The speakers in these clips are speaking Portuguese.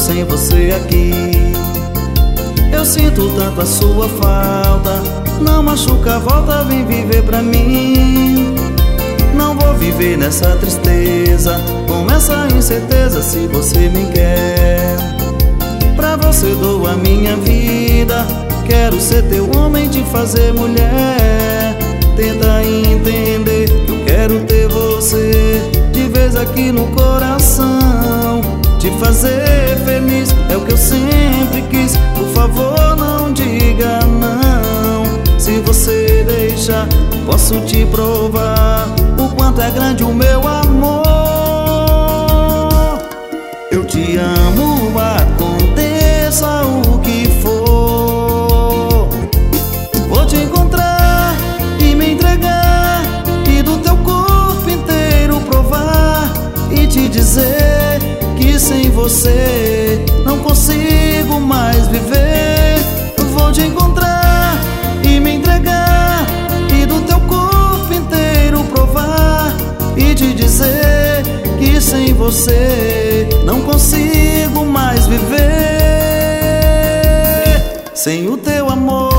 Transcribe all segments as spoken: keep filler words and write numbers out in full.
sem você aqui. Eu sinto tanto a sua falta, não machuca, volta, vem viver pra mim. Não vou viver nessa tristeza, com essa incerteza, se você me quer. Pra você dou a minha vida, quero ser teu homem, te fazer mulher. Tenta entender, eu quero ter você de vez aqui no coração, te fazer feliz, é o que eu sempre quis. Por favor, não diga não. Se você deixar, posso te provar o quanto é grande o meu amor. Eu te amo, aconteça o que for. Vou te encontrar e me entregar, e do teu corpo inteiro provar, e te dizer que sem você não consigo mais viver. Vou te encontrar e me entregar, e do teu corpo inteiro provar, e te dizer que sem você não consigo mais viver. Sem o teu amor.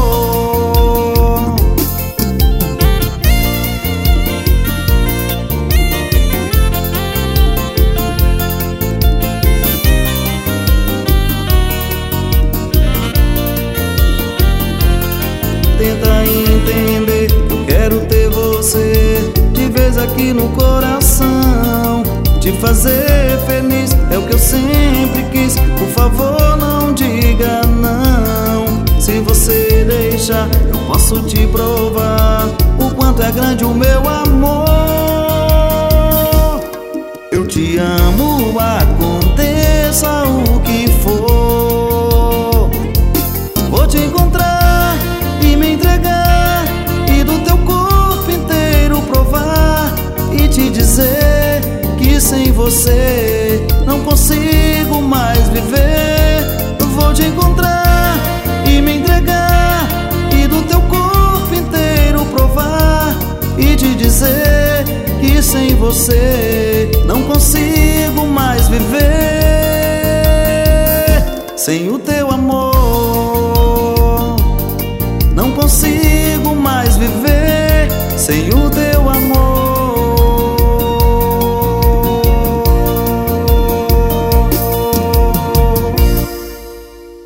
Tenta entender, eu quero ter você de vez aqui no coração, te fazer feliz, é o que eu sempre quis. Por favor, não diga não. Se você deixar, eu posso te provar o quanto é grande o meu amor. Eu te amo, aconteça o que for. Vou te encontrar e me entregar, e do teu corpo inteiro provar, e te dizer que sem você não consigo mais viver. Vou te encontrar e me entregar, e do teu corpo inteiro provar, e te dizer que sem você não consigo mais viver. Sem o teu amor não consigo mais viver. Sem o teu